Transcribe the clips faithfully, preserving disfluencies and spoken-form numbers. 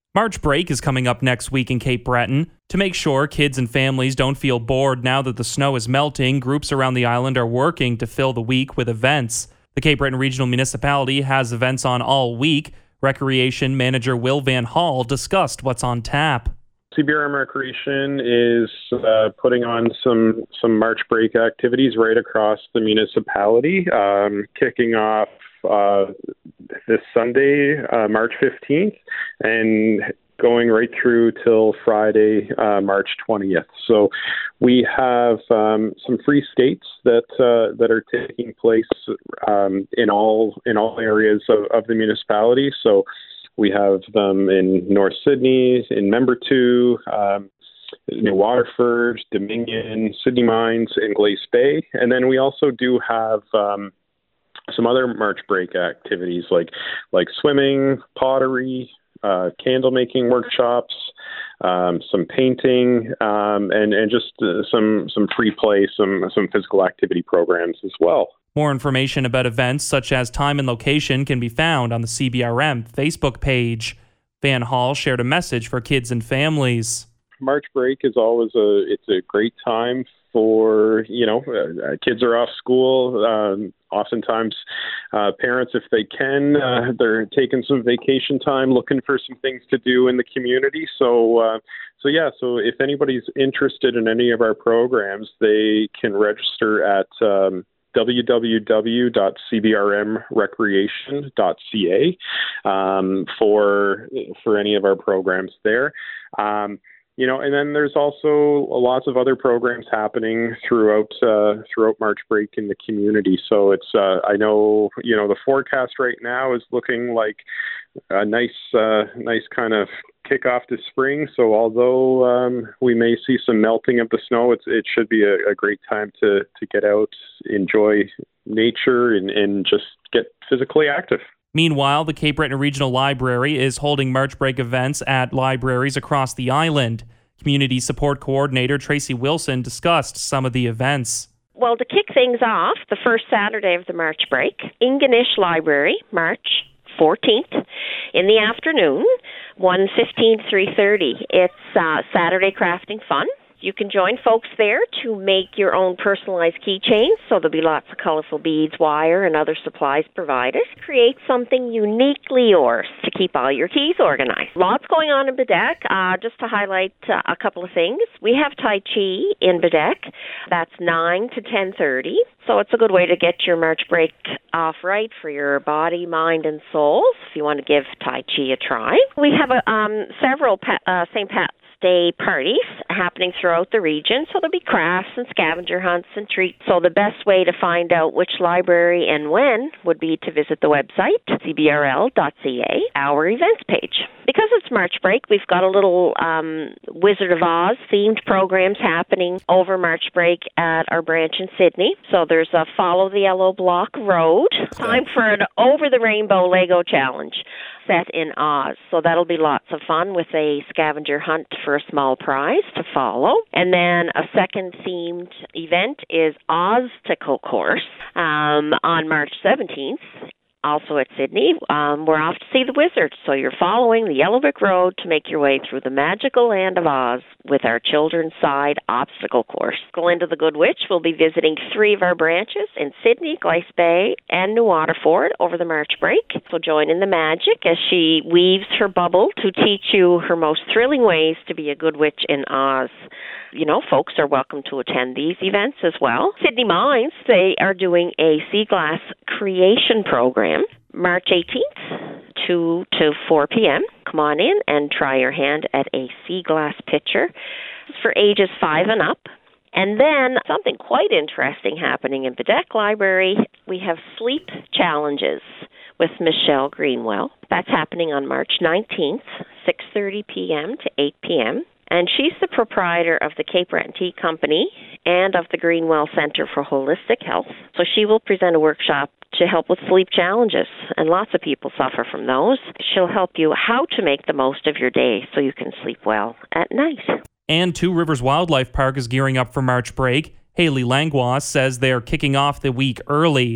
March break is coming up next week in Cape Breton. To make sure kids and families don't feel bored now that the snow is melting, groups around the island are working to fill the week with events. The Cape Breton Regional Municipality has events on all week. Recreation Manager Will Van Hall discussed what's on tap. C B R M Recreation is uh, putting on some some March break activities right across the municipality, um, kicking off uh, this Sunday, uh, March fifteenth, and going right through till Friday, uh, March twentieth. So we have um, some free skates that uh, that are taking place um, in all in all areas of, of the municipality. So we have them in North Sydney, in Membertou, um, New Waterford, Dominion, Sydney Mines, and Glace Bay. And then we also do have um, some other March break activities like like swimming, pottery, uh, candle making workshops, um, some painting, um, and and just uh, some some free play, some some physical activity programs as well. More information about events such as time and location can be found on the C B R M Facebook page. Van Hall shared a message for kids and families. March break is always a it's a great time for, you know, uh, kids are off school. Um, oftentimes, uh, parents, if they can, uh, they're taking some vacation time, looking for some things to do in the community. So, uh, so yeah, so if anybody's interested in any of our programs, they can register at um, w w w dot c b r m recreation dot c a um, for for any of our programs there. Um, You know, and then there's also lots of other programs happening throughout uh, throughout March break in the community. So it's uh, I know you know the forecast right now is looking like a nice uh, nice kind of kickoff to spring. So although um, we may see some melting of the snow, it's, it should be a, a great time to to get out, enjoy nature, and, and just get physically active. Meanwhile, the Cape Breton Regional Library is holding March break events at libraries across the island. Community Support Coordinator Tracy Wilson discussed some of the events. Well, to kick things off, the first Saturday of the March break, Ingonish Library, March fourteenth, in the afternoon, one fifteen, three thirty. It's uh, Saturday crafting fun. You can join folks there to make your own personalized keychains, so there'll be lots of colorful beads, wire, and other supplies provided. Create something uniquely yours to keep all your keys organized. Lots going on in Bedeque. Uh, just to highlight uh, a couple of things, we have Tai Chi in Bedeque. That's nine to ten thirty, so it's a good way to get your March break off right for your body, mind, and soul, if you want to give Tai Chi a try. We have a, um, several pa- uh, Saint Pat's Day parties happening throughout the region, so there'll be crafts and scavenger hunts and treats. So the best way to find out which library and when would be to visit the website, c b r l dot c a, our events page. Because it's March break, we've got a little um, Wizard of Oz themed programs happening over March break at our branch in Sydney. So there's a Follow the Yellow Block Road. Time for an Over the Rainbow Lego Challenge set in Oz. So that'll be lots of fun with a scavenger hunt for a small prize to follow. And then a second themed event is Ozticle Course um, on March seventeenth. Also at Sydney, um, we're off to see the wizard. So you're following the Yellow Brick Road to make your way through the magical land of Oz with our children's side obstacle course. Glinda the Good Witch will be visiting three of our branches in Sydney, Glace Bay, and New Waterford over the March break. So join in the magic as she weaves her bubble to teach you her most thrilling ways to be a good witch in Oz. You know, folks are welcome to attend these events as well. Sydney Mines, they are doing a sea glass creation program, March eighteenth, two to four p.m. Come on in and try your hand at a sea glass pitcher. It's for ages five and up. And then something quite interesting happening in Bedeque Library. We have sleep challenges with Michelle Greenwell. That's happening on March nineteenth, six thirty p.m. to eight p.m., and she's the proprietor of the Cape Breton Tea Company and of the Greenwell Center for Holistic Health. So she will present a workshop to help with sleep challenges, and lots of people suffer from those. She'll help you how to make the most of your day so you can sleep well at night. And Two Rivers Wildlife Park is gearing up for March break. Haley Langlois says they're kicking off the week early.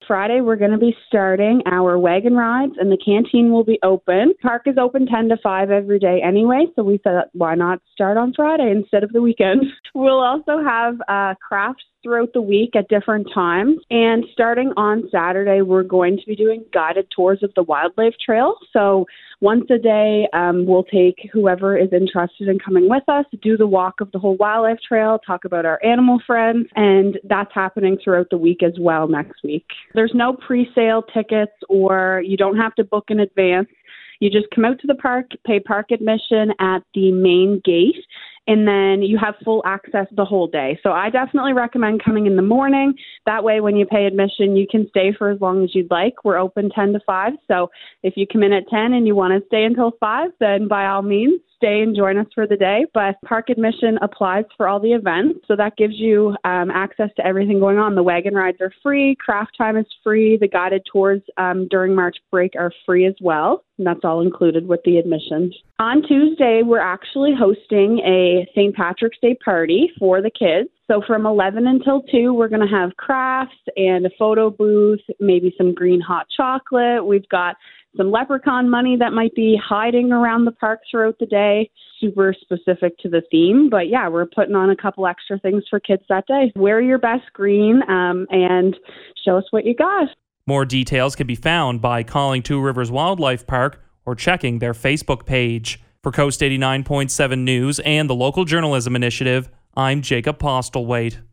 Friday, we're going to be starting our wagon rides, and the canteen will be open. Park is open ten to five every day anyway, so we thought, why not start on Friday instead of the weekend? We'll also have uh, crafts throughout the week at different times. And starting on Saturday, we're going to be doing guided tours of the Wildlife Trail. So once a day, um, we'll take whoever is interested in coming with us, do the walk of the whole Wildlife Trail, talk about our animal friends, and that's happening throughout the week as well next week. There's no pre-sale tickets, or you don't have to book in advance. You just come out to the park, pay park admission at the main gate, and then you have full access the whole day. So I definitely recommend coming in the morning. That way, when you pay admission, you can stay for as long as you'd like. We're open ten to five. So if you come in at ten and you want to stay until five, then by all means, stay and join us for the day. But park admission applies for all the events. So that gives you um, access to everything going on. The wagon rides are free. Craft time is free. The guided tours um, during March break are free as well. And that's all included with the admission. On Tuesday, we're actually hosting a Saint Patrick's Day party for the kids. So from eleven until two, we're going to have crafts and a photo booth, maybe some green hot chocolate. We've got some leprechaun money that might be hiding around the park throughout the day, super specific to the theme. But yeah, we're putting on a couple extra things for kids that day. Wear your best green um, and show us what you got. More details can be found by calling Two Rivers Wildlife Park or checking their Facebook page. For Coast eighty-nine point seven News and the Local Journalism Initiative, I'm Jacob Postlethwaite.